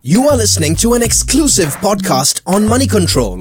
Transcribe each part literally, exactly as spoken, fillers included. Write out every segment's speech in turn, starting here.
You are listening to an exclusive podcast on Money Control.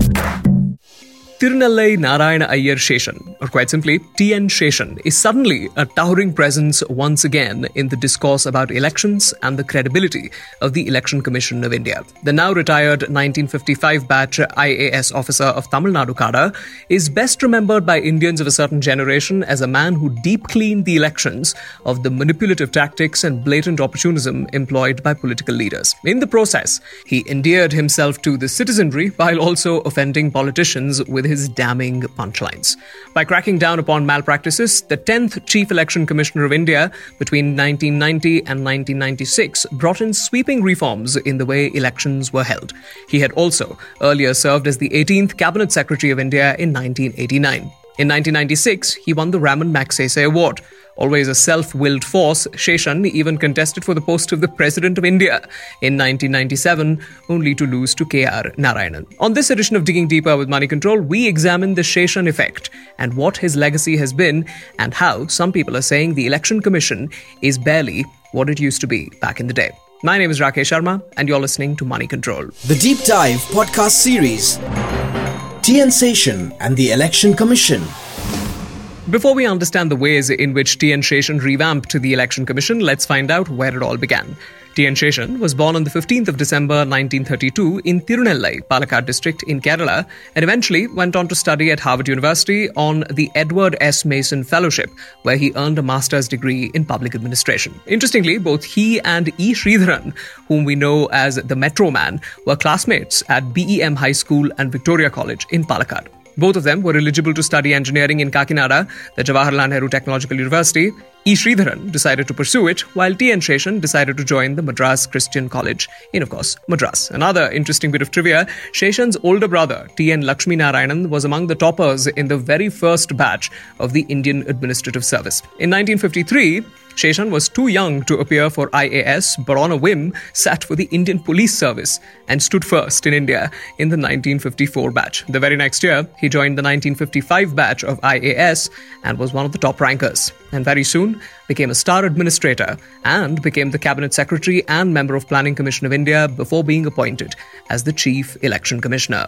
Tirunellai Narayana Iyer Seshan, or quite simply, T N Seshan, is suddenly a towering presence once again in the discourse about elections and the credibility of the Election Commission of India. The now retired nineteen fifty-five batch I A S officer of Tamil Nadu cadre is best remembered by Indians of a certain generation as a man who deep cleaned the elections of the manipulative tactics and blatant opportunism employed by political leaders. In the process, he endeared himself to the citizenry while also offending politicians with his damning punchlines. By cracking down upon malpractices, the tenth Chief Election Commissioner of India between nineteen ninety and nineteen ninety-six brought in sweeping reforms in the way elections were held. He had also earlier served as the eighteenth Cabinet Secretary of India in nineteen eighty-nine. In nineteen ninety-six, he won the Raman Magsaysay Award. Always a self-willed force, Seshan even contested for the post of the President of India in nineteen ninety-seven, only to lose to K R Narayanan. On this edition of Digging Deeper with Money Control, we examine the Seshan effect and what his legacy has been and how some people are saying the Election Commission is barely what it used to be back in the day. My name is Rakesh Sharma and you're listening to Money Control. The Deep Dive podcast series, T N Seshan and the Election Commission. Before we understand the ways in which T N Seshan revamped the Election Commission, let's find out where it all began. T N Seshan was born on the fifteenth of December nineteen thirty-two in Tirunellai, Palakkad district in Kerala, and eventually went on to study at Harvard University on the Edward S. Mason Fellowship, where he earned a master's degree in public administration. Interestingly, both he and E. Sridharan, whom we know as the Metro Man, were classmates at B E M High School and Victoria College in Palakkad. Both of them were eligible to study engineering in Kakinada, the Jawaharlal Nehru Technological University. E. Sridharan decided to pursue it, while T N Seshan decided to join the Madras Christian College in, of course, Madras. Another interesting bit of trivia, Seshan's older brother, T N Lakshmi Narayanan, was among the toppers in the very first batch of the Indian Administrative Service. In nineteen fifty-three, Seshan was too young to appear for I A S, but on a whim sat for the Indian Police Service and stood first in India in the nineteen fifty-four batch. The very next year, he joined the nineteen fifty-five batch of I A S and was one of the top rankers. And very soon became a star administrator and became the Cabinet Secretary and Member of Planning Commission of India before being appointed as the Chief Election Commissioner.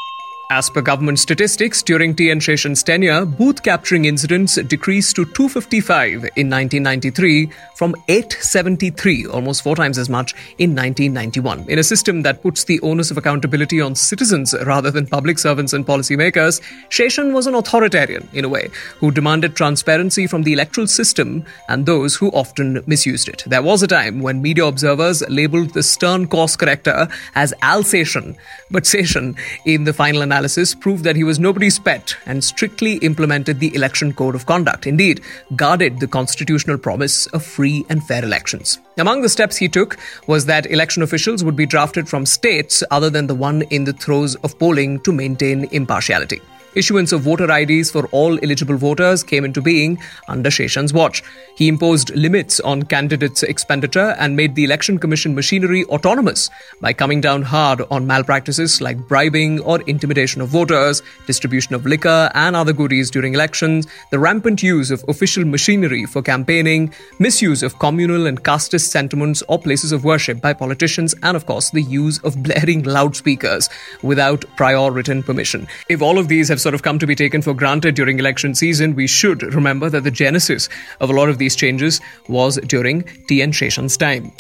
As per government statistics, during T N Seshan's tenure, booth capturing incidents decreased to two hundred fifty-five in nineteen ninety-three from eight hundred seventy-three, almost four times as much, in nineteen ninety-one. In a system that puts the onus of accountability on citizens rather than public servants and policymakers, Seshan was an authoritarian, in a way, who demanded transparency from the electoral system and those who often misused it. There was a time when media observers labelled the stern course corrector as Al Seshan, but Seshan, in the final analysis, Analysis proved that he was nobody's pet and strictly implemented the election code of conduct. Indeed, guarded the constitutional promise of free and fair elections. Among the steps he took was that election officials would be drafted from states other than the one in the throes of polling to maintain impartiality. Issuance of voter I Ds for all eligible voters came into being under Seshan's watch. He imposed limits on candidates' expenditure and made the Election Commission machinery autonomous by coming down hard on malpractices like bribing or intimidation of voters, distribution of liquor and other goodies during elections, the rampant use of official machinery for campaigning, misuse of communal and casteist sentiments or places of worship by politicians, and of course the use of blaring loudspeakers without prior written permission. If all of these have sort of come to be taken for granted during election season, we should remember that the genesis of a lot of these changes was during T N Seshan's time.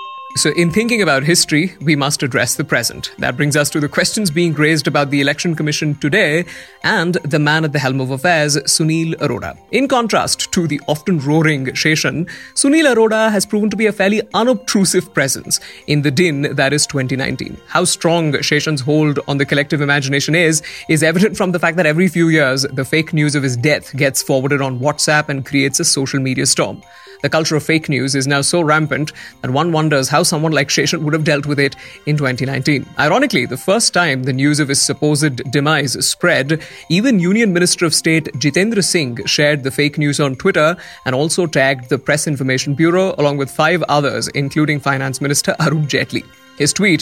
So in thinking about history, we must address the present. That brings us to the questions being raised about the Election Commission today and the man at the helm of affairs, Sunil Arora. In contrast to the often roaring Seshan, Sunil Arora has proven to be a fairly unobtrusive presence in the din that is twenty nineteen. How strong Seshan's hold on the collective imagination is, is evident from the fact that every few years, the fake news of his death gets forwarded on WhatsApp and creates a social media storm. The culture of fake news is now so rampant that one wonders how someone like Seshan would have dealt with it in twenty nineteen. Ironically, the first time the news of his supposed demise spread, even Union Minister of State Jitendra Singh shared the fake news on Twitter and also tagged the Press Information Bureau along with five others, including Finance Minister Arun Jaitley. His tweet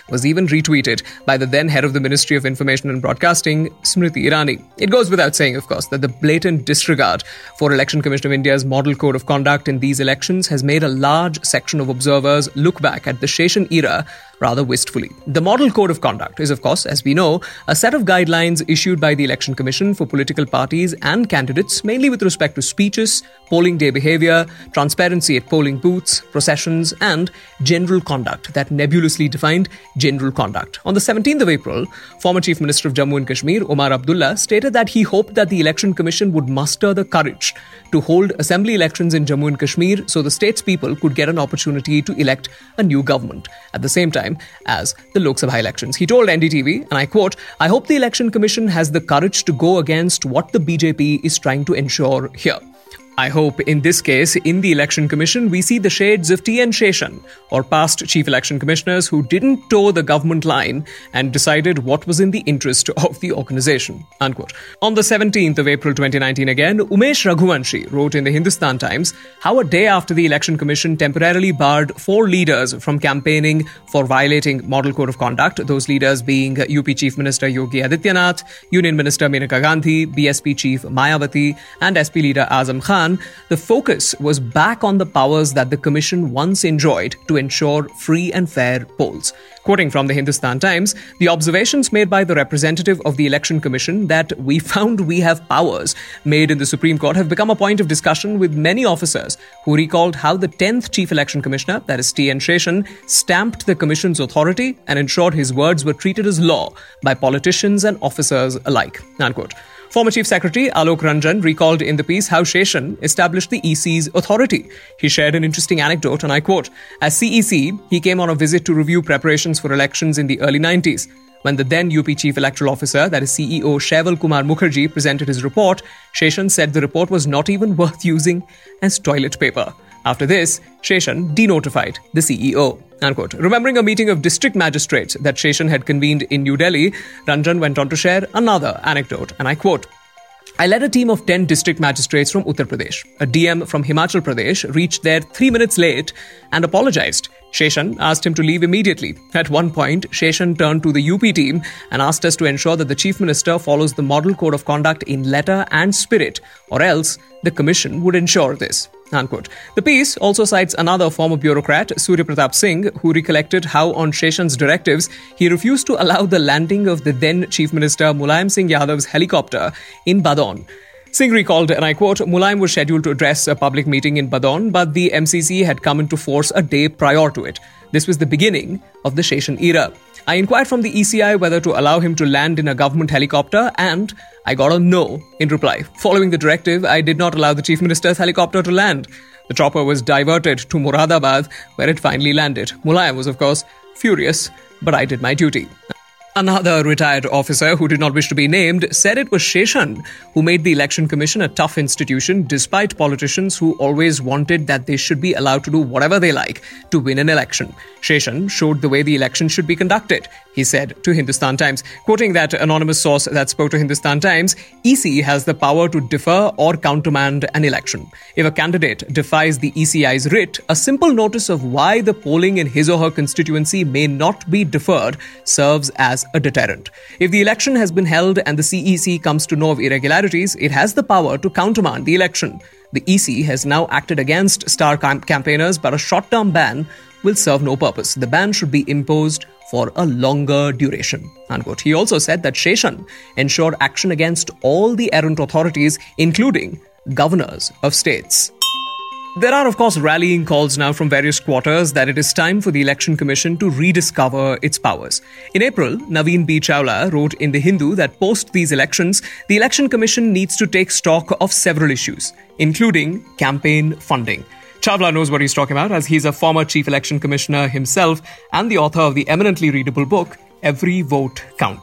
was even retweeted by the then head of the Ministry of Information and Broadcasting, Smriti Irani. It goes without saying, of course, that the blatant disregard for Election Commission of India's model code of conduct in these elections has made a large section of observers look back at the Sheshan era rather wistfully. The model code of conduct is, of course, as we know, a set of guidelines issued by the Election Commission for political parties and candidates, mainly with respect to speeches, polling day behaviour, transparency at polling booths, processions, and general conduct, that nebulously defined general conduct. On the seventeenth of April, former Chief Minister of Jammu and Kashmir, Omar Abdullah, stated that he hoped that the Election Commission would muster the courage to hold assembly elections in Jammu and Kashmir so the state's people could get an opportunity to elect a new government at the same time as the Lok Sabha elections. He told N D T V, and I quote, "I hope the Election Commission has the courage to go against what the B J P is trying to ensure here. I hope in this case, in the Election Commission, we see the shades of T N Sheshan, or past Chief Election Commissioners who didn't toe the government line and decided what was in the interest of the organisation." Unquote. On the seventeenth of April twenty nineteen again, Umesh Raghuvanshi wrote in the Hindustan Times how a day after the Election Commission temporarily barred four leaders from campaigning for violating Model Code of Conduct, those leaders being U P Chief Minister Yogi Adityanath, Union Minister Maneka Gandhi, B S P Chief Mayawati, and S P leader Azam Khan, the focus was back on the powers that the Commission once enjoyed to ensure free and fair polls. Quoting from the Hindustan Times, the observations made by the representative of the Election Commission that we found we have powers made in the Supreme Court have become a point of discussion with many officers who recalled how the tenth Chief Election Commissioner, that is T N Sheshan, stamped the Commission's authority and ensured his words were treated as law by politicians and officers alike. Unquote. Former Chief Secretary Alok Ranjan recalled in the piece how Sheshan established the E C's authority. He shared an interesting anecdote, and I quote, "As C E C, he came on a visit to review preparations for elections in the early nineties. When the then U P Chief Electoral Officer, that is C E O Shaival Kumar Mukherjee, presented his report, Sheshan said the report was not even worth using as toilet paper. After this, Sheshan denotified the C E O." Unquote. Remembering a meeting of district magistrates that Sheshan had convened in New Delhi, Ranjan went on to share another anecdote, and I quote, "I led a team of ten district magistrates from Uttar Pradesh. A D M from Himachal Pradesh reached there three minutes late and apologized. Sheshan asked him to leave immediately. At one point, Sheshan turned to the U P team and asked us to ensure that the Chief Minister follows the Model Code of Conduct in letter and spirit, or else the Commission would ensure this." Unquote. The piece also cites another former bureaucrat, Surya Pratap Singh, who recollected how on Sheshan's directives, he refused to allow the landing of the then Chief Minister Mulayam Singh Yadav's helicopter in Badon. Singh recalled, and I quote, "Mulayam was scheduled to address a public meeting in Badon, but the M C C had come into force a day prior to it. This was the beginning of the Sheshan era. I inquired from the E C I whether to allow him to land in a government helicopter, and I got a no in reply. Following the directive, I did not allow the Chief Minister's helicopter to land. The chopper was diverted to Moradabad, where it finally landed. Mulayam was, of course, furious, but I did my duty." Another retired officer who did not wish to be named said it was Sheshan who made the Election Commission a tough institution despite politicians who always wanted that they should be allowed to do whatever they like to win an election. Sheshan showed the way the election should be conducted, he said to Hindustan Times. Quoting that anonymous source that spoke to Hindustan Times, E C has the power to defer or countermand an election. If a candidate defies the E C I's writ, a simple notice of why the polling in his or her constituency may not be deferred serves as a deterrent. If the election has been held and the C E C comes to know of irregularities, it has the power to countermand the election. The E C has now acted against star camp- campaigners, but a short-term ban will serve no purpose. The ban should be imposed for a longer duration. Unquote. He also said that Sheshan ensured action against all the errant authorities, including governors of states. There are, of course, rallying calls now from various quarters that it is time for the Election Commission to rediscover its powers. In April, Naveen B. Chawla wrote in The Hindu that post these elections, the Election Commission needs to take stock of several issues, including campaign funding. Chawla knows what he's talking about, as he's a former Chief Election Commissioner himself and the author of the eminently readable book, Every Vote Counts.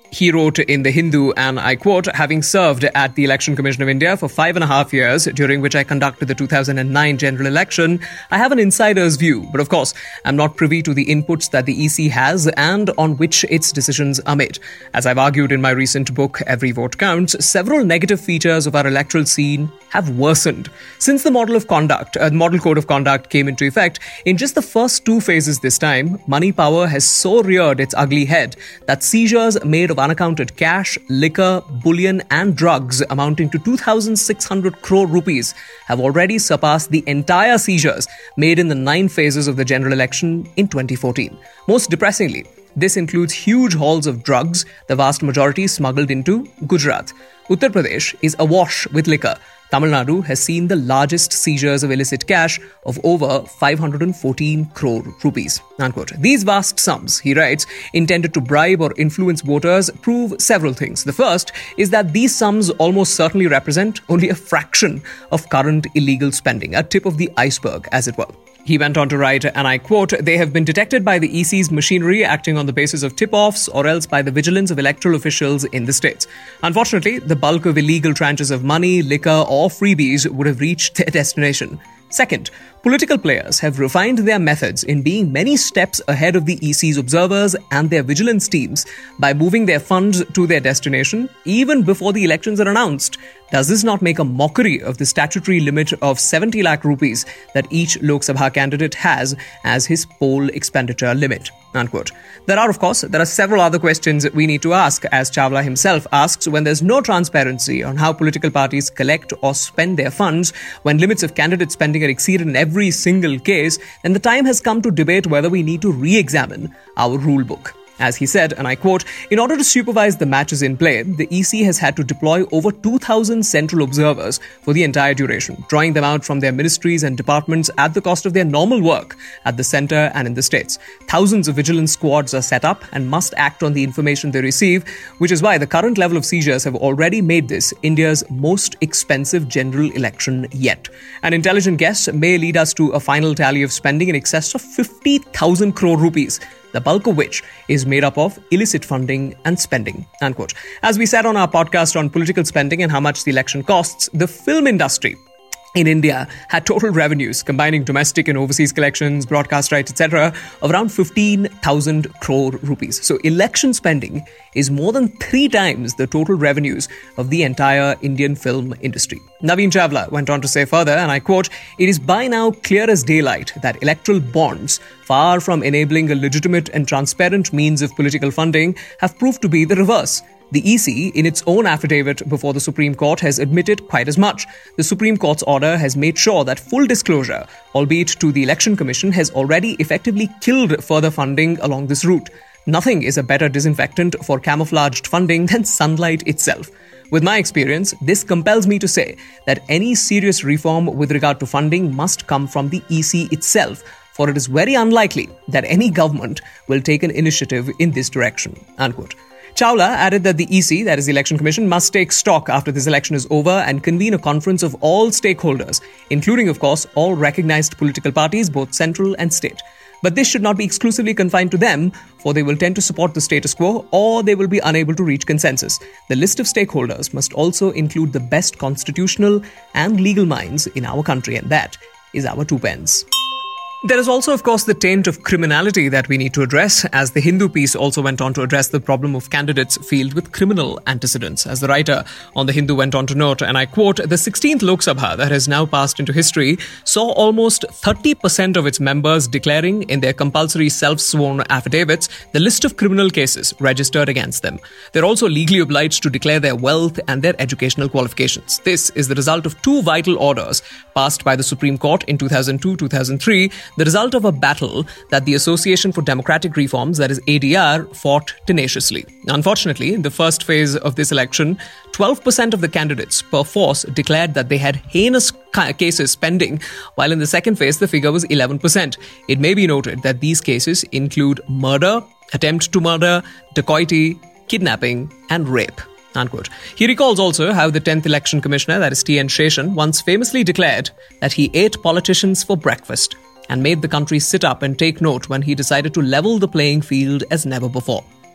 He wrote in The Hindu, and I quote, "Having served at the Election Commission of India for five and a half years, during which I conducted the two thousand nine general election, I have an insider's view, but of course, I'm not privy to the inputs that the E C has and on which its decisions are made. As I've argued in my recent book, Every Vote Counts, several negative features of our electoral scene have worsened. Since the model of conduct, uh, model code of conduct came into effect, in just the first two phases this time, money power has so reared its ugly head that seizures made of unaccounted cash, liquor, bullion and drugs amounting to two thousand six hundred crore rupees have already surpassed the entire seizures made in the nine phases of the general election in twenty fourteen. Most depressingly, this includes huge hauls of drugs, the vast majority smuggled into Gujarat. Uttar Pradesh is awash with liquor. Tamil Nadu has seen the largest seizures of illicit cash of over five hundred fourteen crore rupees. Unquote. These vast sums, he writes, intended to bribe or influence voters prove several things. The first is that these sums almost certainly represent only a fraction of current illegal spending, a tip of the iceberg, as it were. He went on to write, and I quote, "They have been detected by the E C's machinery acting on the basis of tip-offs or else by the vigilance of electoral officials in the states. Unfortunately, the bulk of illegal tranches of money, liquor or freebies would have reached their destination. Second, political players have refined their methods in being many steps ahead of the E C's observers and their vigilance teams by moving their funds to their destination even before the elections are announced. Does this not make a mockery of the statutory limit of seventy lakh rupees that each Lok Sabha candidate has as his poll expenditure limit?" Unquote. There are, of course, there are several other questions we need to ask, as Chawla himself asks, when there's no transparency on how political parties collect or spend their funds, when limits of candidate spending are exceeded in every single case, then the time has come to debate whether we need to re-examine our rule book. As he said, and I quote, "In order to supervise the matches in play, the E C has had to deploy over two thousand central observers for the entire duration, drawing them out from their ministries and departments at the cost of their normal work at the centre and in the states. Thousands of vigilance squads are set up and must act on the information they receive, which is why the current level of seizures have already made this India's most expensive general election yet. An intelligent guess may lead us to a final tally of spending in excess of fifty thousand crore rupees, the bulk of which is made up of illicit funding and spending." Unquote. As we said on our podcast on political spending and how much the election costs, the film industry in India had total revenues, combining domestic and overseas collections, broadcast rights, et cetera, of around fifteen thousand crore rupees. So election spending is more than three times the total revenues of the entire Indian film industry. Naveen Chawla went on to say further, and I quote, "It is by now clear as daylight that electoral bonds, far from enabling a legitimate and transparent means of political funding, have proved to be the reverse. The E C, in its own affidavit before the Supreme Court, has admitted quite as much. The Supreme Court's order has made sure that full disclosure, albeit to the Election Commission, has already effectively killed further funding along this route. Nothing is a better disinfectant for camouflaged funding than sunlight itself. With my experience, this compels me to say that any serious reform with regard to funding must come from the E C itself, for it is very unlikely that any government will take an initiative in this direction." Unquote. Chawla added that the E C, that is the Election Commission, must take stock after this election is over and convene a conference of all stakeholders, including, of course, all recognized political parties, both central and state. But this should not be exclusively confined to them, for they will tend to support the status quo or they will be unable to reach consensus. The list of stakeholders must also include the best constitutional and legal minds in our country, and that is our two pence. There is also, of course, the taint of criminality that we need to address, as the Hindu piece also went on to address the problem of candidates filled with criminal antecedents. As the writer on the Hindu went on to note, and I quote, "The sixteenth Lok Sabha that has now passed into history saw almost thirty percent of its members declaring in their compulsory self-sworn affidavits the list of criminal cases registered against them. They're also legally obliged to declare their wealth and their educational qualifications. This is the result of two vital orders passed by the Supreme Court in two thousand two to two thousand three, the result of a battle that the Association for Democratic Reforms, that is A D R, fought tenaciously. Unfortunately, in the first phase of this election, twelve percent of the candidates per force declared that they had heinous cases pending, while in the second phase the figure was eleven percent. It may be noted that these cases include murder, attempt to murder, dacoity, kidnapping, and rape." Unquote. He recalls also how the tenth Election Commissioner, that is T N Seshan, once famously declared that he ate politicians for breakfast and made the country sit up and take note when he decided to level the playing field as never before.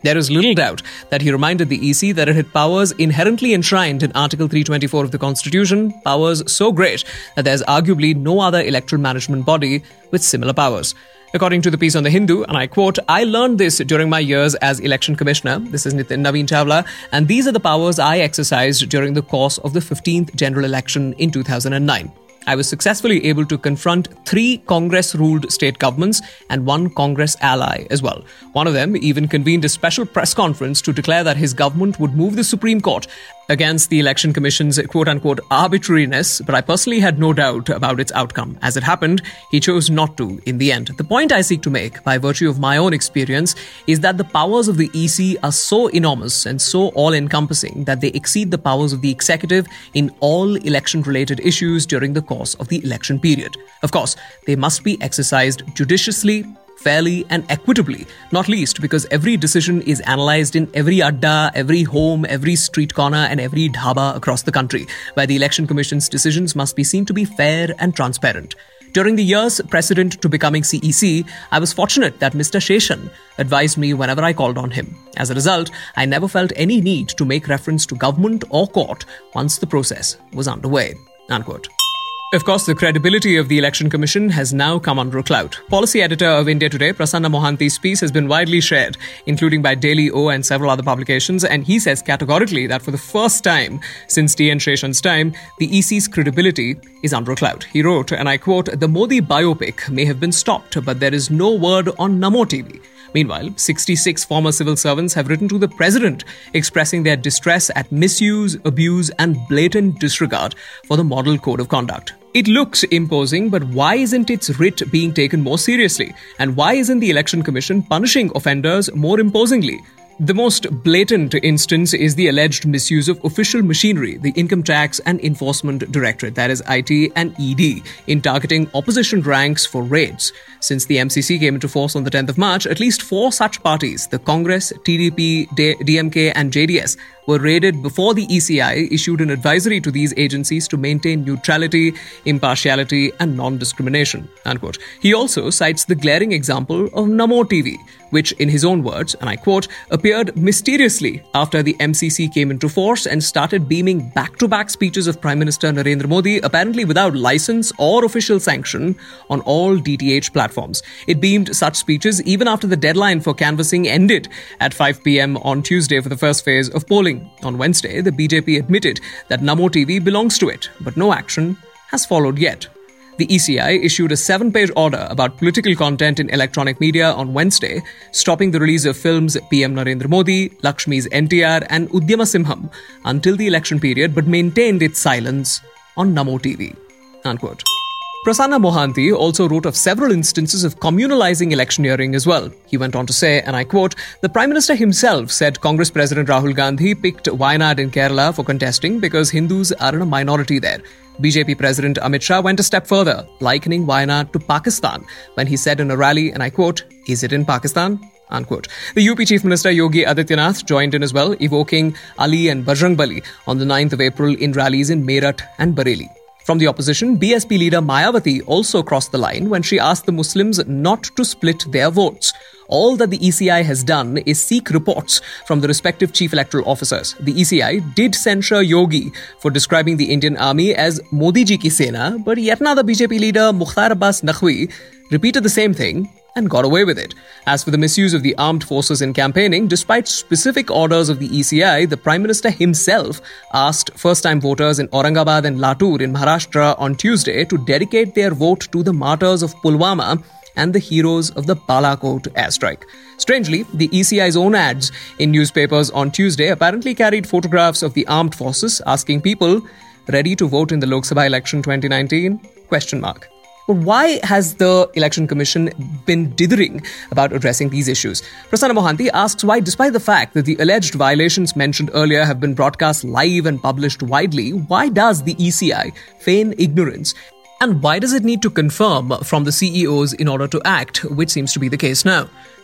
There is little doubt that he reminded the E C that it had powers inherently enshrined in Article three twenty-four of the Constitution, powers so great that there's arguably no other electoral management body with similar powers. According to the piece on The Hindu, and I quote, "I learned this during my years as election commissioner," this is Nitin Naveen Chawla, "and these are the powers I exercised during the course of the fifteenth general election in two thousand nine. I was successfully able to confront three Congress-ruled state governments and one Congress ally as well. One of them even convened a special press conference to declare that his government would move the Supreme Court against the Election Commission's quote-unquote arbitrariness, but I personally had no doubt about its outcome. As it happened, he chose not to in the end. The point I seek to make, by virtue of my own experience, is that the powers of the E C are so enormous and so all-encompassing that they exceed the powers of the executive in all election-related issues during the course of the election period. Of course, they must be exercised judiciously, fairly and equitably, not least because every decision is analysed in every adda, every home, every street corner and every dhaba across the country, where the Election Commission's decisions must be seen to be fair and transparent. During the years precedent to becoming C E C, I was fortunate that Mister Sheshan advised me whenever I called on him. As a result, I never felt any need to make reference to government or court once the process was underway." Unquote. Of course, the credibility of the Election Commission has now come under a cloud. Policy editor of India Today, Prasanna Mohanty's piece has been widely shared, including by Daily O and several other publications, and he says categorically that for the first time since T N Sheshan's time, the E C's credibility is under a cloud. He wrote, and I quote, "The Modi biopic may have been stopped, but there is no word on Namo T V." Meanwhile, sixty-six former civil servants have written to the president expressing their distress at misuse, abuse and blatant disregard for the Model Code of Conduct. It looks imposing, but why isn't its writ being taken more seriously? And why isn't the Election Commission punishing offenders more imposingly? The most blatant instance is the alleged misuse of official machinery, the Income Tax and Enforcement Directorate, that is I T and E D, in targeting opposition ranks for raids. Since the M C C came into force on the tenth of March, at least four such parties, the Congress, T D P, D M K and J D S, were raided before the E C I issued an advisory to these agencies to maintain neutrality, impartiality and non-discrimination. Unquote. He also cites the glaring example of Namo T V, which in his own words, and I quote, appeared mysteriously after the M C C came into force and started beaming back-to-back speeches of Prime Minister Narendra Modi, apparently without license or official sanction, on all D T H platforms. It beamed such speeches even after the deadline for canvassing ended at five p.m. on Tuesday for the first phase of polling. On Wednesday, the B J P admitted that Namo T V belongs to it, but no action has followed yet. The E C I issued a seven-page order about political content in electronic media on Wednesday, stopping the release of films P M Narendra Modi, Lakshmi's N T R and Udyama Simham until the election period, but maintained its silence on Namo T V. Unquote. Prasanna Mohanty also wrote of several instances of communalizing electioneering as well. He went on to say, and I quote, "The Prime Minister himself said Congress President Rahul Gandhi picked Wayanad in Kerala for contesting because Hindus are in a minority there. B J P President Amit Shah went a step further, likening Wayanad to Pakistan when he said in a rally, and I quote, 'Is it in Pakistan?' Unquote. The U P Chief Minister Yogi Adityanath joined in as well, evoking Ali and Bajrangbali on the ninth of April in rallies in Meerut and Bareilly. From the opposition, B S P leader Mayawati also crossed the line when she asked the Muslims not to split their votes. All that the E C I has done is seek reports from the respective chief electoral officers. The E C I did censure Yogi for describing the Indian army as Modi ji ki Sena, but yet another B J P leader, Mukhtar Abbas Naqvi, repeated the same thing and got away with it. As for the misuse of the armed forces in campaigning, despite specific orders of the E C I, the Prime Minister himself asked first-time voters in Aurangabad and Latur in Maharashtra on Tuesday to dedicate their vote to the martyrs of Pulwama and the heroes of the Balakot airstrike. Strangely, the E C I's own ads in newspapers on Tuesday apparently carried photographs of the armed forces asking people ready to vote in the Lok Sabha election twenty nineteen? Question mark. But why has the Election Commission been dithering about addressing these issues? Prasanna Mohanty asks why, despite the fact that the alleged violations mentioned earlier have been broadcast live and published widely, why does the E C I feign ignorance? And why does it need to confirm from the C E Os in order to act, which seems to be the case now?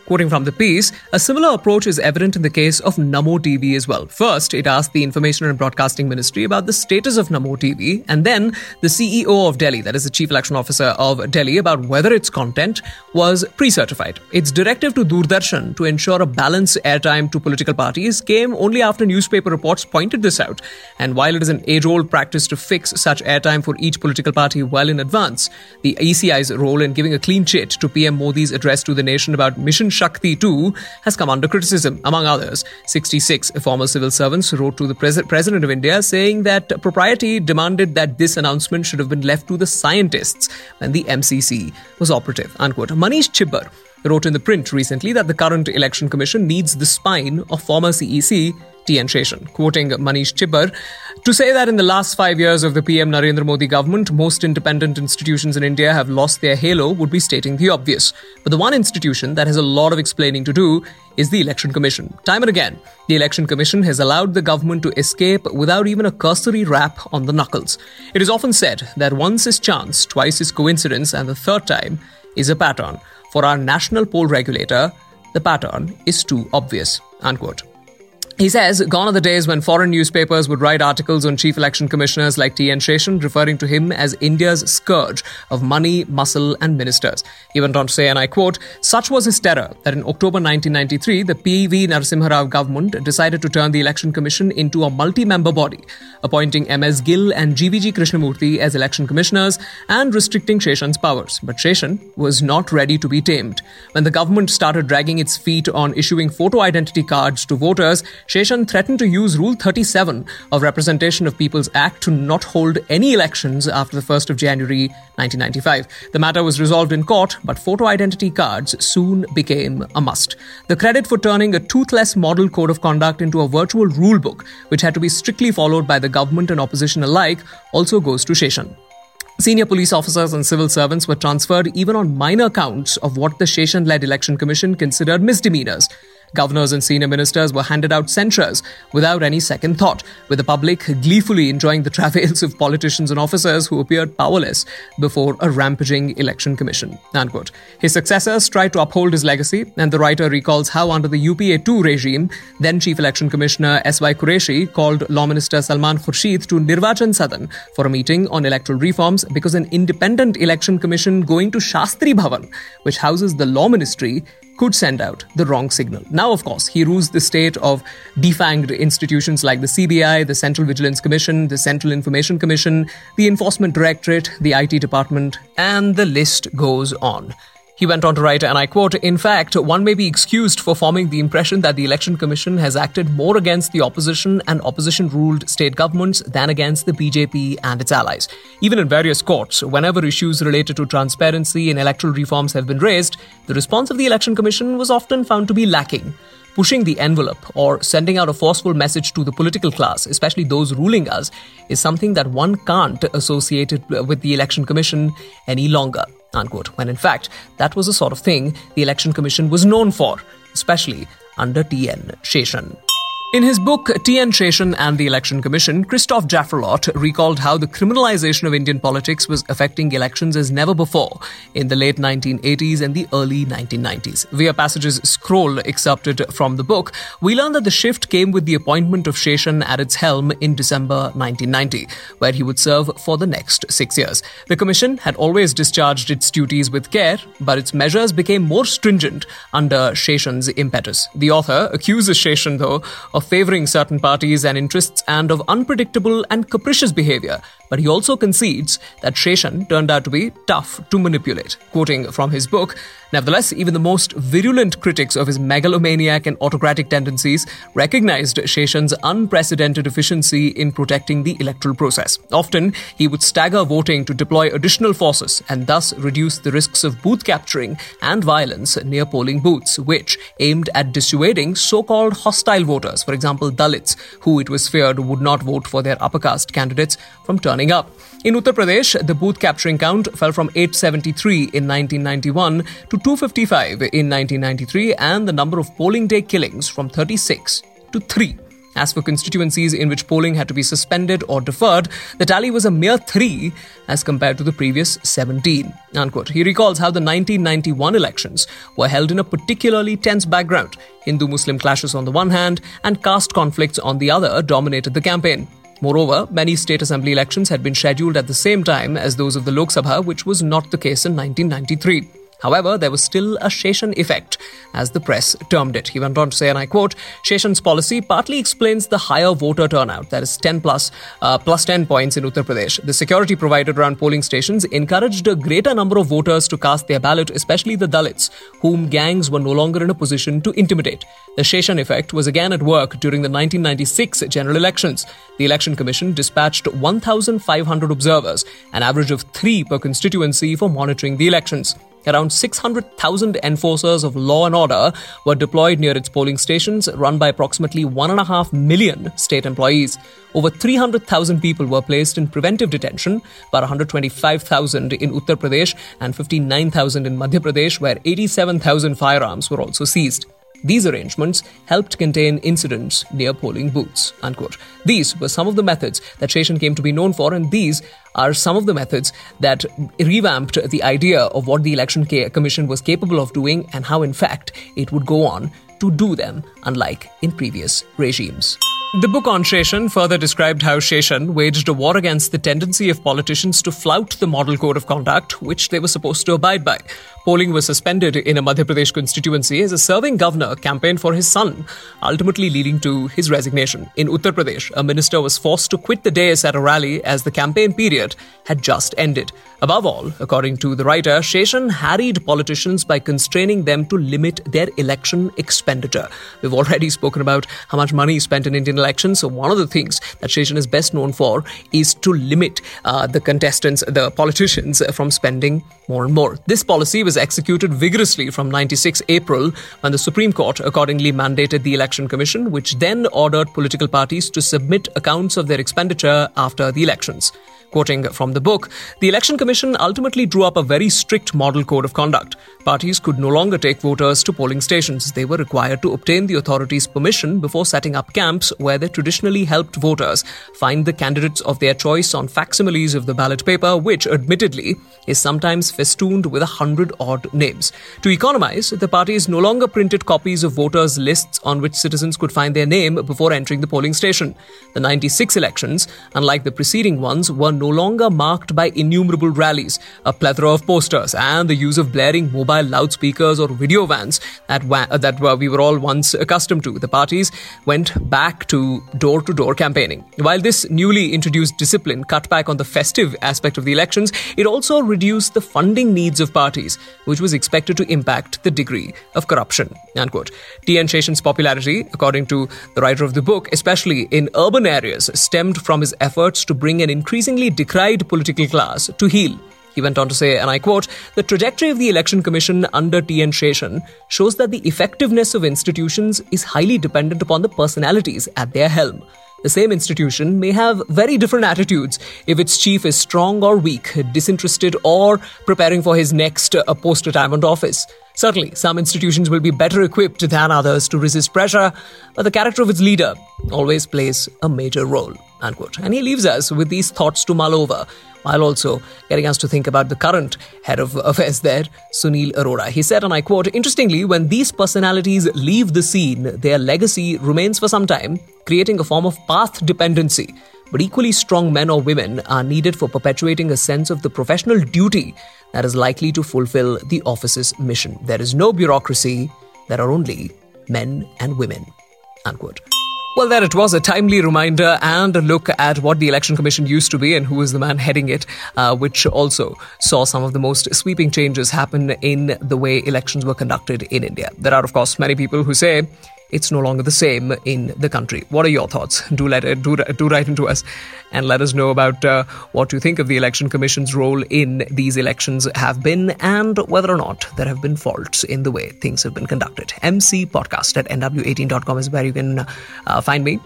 Quoting from the piece, a similar approach is evident in the case of Namo T V as well. First, it asked the Information and Broadcasting Ministry about the status of Namo T V, and then the C E O of Delhi, that is the Chief Election Officer of Delhi, about whether its content was pre-certified. Its directive to Doordarshan to ensure a balanced airtime to political parties came only after newspaper reports pointed this out. And while it is an age-old practice to fix such airtime for each political party well in advance, the E C I's role in giving a clean chit to P M Modi's address to the nation about Mission Shakti two has come under criticism. Among others, sixty-six former civil servants wrote to the pres- President of India saying that propriety demanded that this announcement should have been left to the scientists when the M C C was operative. Unquote. Manish Chibbar wrote in the print recently that the current Election Commission needs the spine of former C E C T N Sheshan. Quoting Manish Chibbar, to say that in the last five years of the P M Narendra Modi government, most independent institutions in India have lost their halo would be stating the obvious. But the one institution that has a lot of explaining to do is the Election Commission. Time and again, the Election Commission has allowed the government to escape without even a cursory rap on the knuckles. It is often said that once is chance, twice is coincidence, and the third time is a pattern. For our national poll regulator, the pattern is too obvious. Unquote. He says, gone are the days when foreign newspapers would write articles on chief election commissioners like T N Sheshan, referring to him as India's scourge of money, muscle and ministers. He went on to say, and I quote, such was his terror that in October nineteen ninety-three, the P V Narasimha Rao government decided to turn the Election Commission into a multi-member body, appointing M S Gill and G V G Krishnamurthy as election commissioners and restricting Sheshan's powers. But Sheshan was not ready to be tamed. When the government started dragging its feet on issuing photo identity cards to voters, Sheshan threatened to use Rule thirty-seven of Representation of People's Act to not hold any elections after the first of January nineteen ninety-five. The matter was resolved in court, but photo identity cards soon became a must. The credit for turning a toothless model code of conduct into a virtual rule book, which had to be strictly followed by the government and opposition alike, also goes to Sheshan. Senior police officers and civil servants were transferred even on minor counts of what the Sheshan-led Election Commission considered misdemeanors. Governors and senior ministers were handed out censures without any second thought, with the public gleefully enjoying the travails of politicians and officers who appeared powerless before a rampaging election commission. Unquote. His successors tried to uphold his legacy, and the writer recalls how under the U P A two regime, then Chief Election Commissioner S Y Qureshi called Law Minister Salman Khurshid to Nirvachan Sadan for a meeting on electoral reforms because an independent election commission going to Shastri Bhavan, which houses the Law Ministry, could send out the wrong signal. Now, of course, he rules the state of defanged institutions like the C B I, the Central Vigilance Commission, the Central Information Commission, the Enforcement Directorate, the I T Department, and the list goes on. He went on to write, and I quote, in fact, one may be excused for forming the impression that the Election Commission has acted more against the opposition and opposition-ruled state governments than against the B J P and its allies. Even in various courts, whenever issues related to transparency and electoral reforms have been raised, the response of the Election Commission was often found to be lacking. Pushing the envelope or sending out a forceful message to the political class, especially those ruling us, is something that one can't associate it with the Election Commission any longer. Unquote. When in fact, that was the sort of thing the Election Commission was known for, especially under T N Sheshan. In his book, T N Sheshan and the Election Commission, Christoph Jaffrelot recalled how the criminalization of Indian politics was affecting elections as never before in the late nineteen eighties and the early nineteen nineties. Via passages scroll excerpted from the book, we learn that the shift came with the appointment of Sheshan at its helm in December nineteen ninety, where he would serve for the next six years. The Commission had always discharged its duties with care, but its measures became more stringent under Sheshan's impetus. The author accuses Sheshan, though, of favouring certain parties and interests and of unpredictable and capricious behaviour, but he also concedes that Sheshan turned out to be tough to manipulate. Quoting from his book, nevertheless, even the most virulent critics of his megalomaniac and autocratic tendencies recognized Sheshan's unprecedented efficiency in protecting the electoral process. Often, he would stagger voting to deploy additional forces and thus reduce the risks of booth capturing and violence near polling booths, which aimed at dissuading so-called hostile voters, for example, Dalits, who it was feared would not vote for their upper caste candidates, from turning up. In Uttar Pradesh, the booth capturing count fell from eight seventy-three in nineteen ninety-one to two fifty-five in nineteen ninety-three, and the number of polling day killings from thirty-six to three. As for constituencies in which polling had to be suspended or deferred, the tally was a mere three as compared to the previous seventeen. Unquote. He recalls how the nineteen ninety-one elections were held in a particularly tense background. Hindu-Muslim clashes on the one hand and caste conflicts on the other dominated the campaign. Moreover, many state assembly elections had been scheduled at the same time as those of the Lok Sabha, which was not the case in nineteen ninety-three. However, there was still a Sheshan effect, as the press termed it. He went on to say, and I quote, Sheshan's policy partly explains the higher voter turnout, that is ten plus, uh, plus ten points in Uttar Pradesh. The security provided around polling stations encouraged a greater number of voters to cast their ballot, especially the Dalits, whom gangs were no longer in a position to intimidate. The Sheshan effect was again at work during the nineteen ninety-six general elections. The Election Commission dispatched one thousand five hundred observers, an average of three per constituency, for monitoring the elections. Around six hundred thousand enforcers of law and order were deployed near its polling stations, run by approximately one point five million state employees. Over three hundred thousand people were placed in preventive detention, about one hundred twenty-five thousand in Uttar Pradesh and fifty-nine thousand in Madhya Pradesh, where eighty-seven thousand firearms were also seized. These arrangements helped contain incidents near polling booths. Unquote. These were some of the methods that Sheshan came to be known for, and these are some of the methods that revamped the idea of what the Election Commission was capable of doing and how, in fact, it would go on to do them, unlike in previous regimes. The book on Sheshan further described how Sheshan waged a war against the tendency of politicians to flout the model code of conduct, which they were supposed to abide by. Polling was suspended in a Madhya Pradesh constituency as a serving governor campaigned for his son, ultimately leading to his resignation. In Uttar Pradesh, a minister was forced to quit the dais at a rally as the campaign period had just ended. Above all, according to the writer, Sheshan harried politicians by constraining them to limit their election expenditure. We've already spoken about how much money is spent in Indian elections, so one of the things that Sheshan is best known for is to limit uh, the contestants, the politicians, from spending more and more. This policy was executed vigorously from ninety-six April, when the Supreme Court accordingly mandated the Election Commission, which then ordered political parties to submit accounts of their expenditure after the elections. Quoting from the book, the Election Commission ultimately drew up a very strict model code of conduct. Parties could no longer take voters to polling stations. They were required to obtain the authorities' permission before setting up camps where they traditionally helped voters find the candidates of their choice on facsimiles of the ballot paper, which, admittedly, is sometimes festooned with a hundred odd names. To economize, the parties no longer printed copies of voters' lists on which citizens could find their name before entering the polling station. The ninety-six elections, unlike the preceding ones, were no longer marked by innumerable rallies, a plethora of posters, and the use of blaring mobile loudspeakers or video vans that, wa- that were, we were all once accustomed to. The parties went back to door-to-door campaigning. While this newly introduced discipline cut back on the festive aspect of the elections, it also reduced the funding needs of parties, which was expected to impact the degree of corruption. Unquote. T N Sheshan's popularity, according to the writer of the book, especially in urban areas, stemmed from his efforts to bring an increasingly decried political class to heel. He went on to say, and I quote, "The trajectory of the Election Commission under T N Sheshan shows that the effectiveness of institutions is highly dependent upon the personalities at their helm. The same institution may have very different attitudes if its chief is strong or weak, disinterested or preparing for his next uh, post-retirement office. Certainly, some institutions will be better equipped than others to resist pressure, but the character of its leader always plays a major role." Unquote. And he leaves us with these thoughts to mull over, while also getting us to think about the current head of affairs there, Sunil Arora. He said, and I quote, "Interestingly, when these personalities leave the scene, their legacy remains for some time, creating a form of path dependency. But equally strong men or women are needed for perpetuating a sense of the professional duty that is likely to fulfill the office's mission. There is no bureaucracy, there are only men and women." Unquote. Well, there it was, a timely reminder and a look at what the Election Commission used to be and who was the man heading it, uh, which also saw some of the most sweeping changes happen in the way elections were conducted in India. There are, of course, many people who say it's no longer the same in the country. What are your thoughts? Do let it, do, do write into us and let us know about uh, what you think of the Election Commission's role in these elections have been, and whether or not there have been faults in the way things have been conducted. M C podcast at N W eighteen dot com is where you can uh, find me.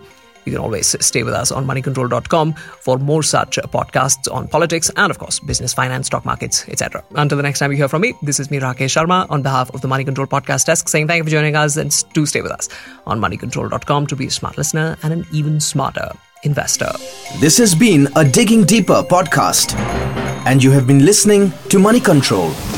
You can always stay with us on money control dot com for more such podcasts on politics and, of course, business, finance, stock markets, et cetera. Until the next time you hear from me, this is me, Rakesh Sharma, on behalf of the Money Control Podcast Desk, saying thank you for joining us, and do stay with us on money control dot com to be a smart listener and an even smarter investor. This has been a Digging Deeper podcast, and you have been listening to Money Control.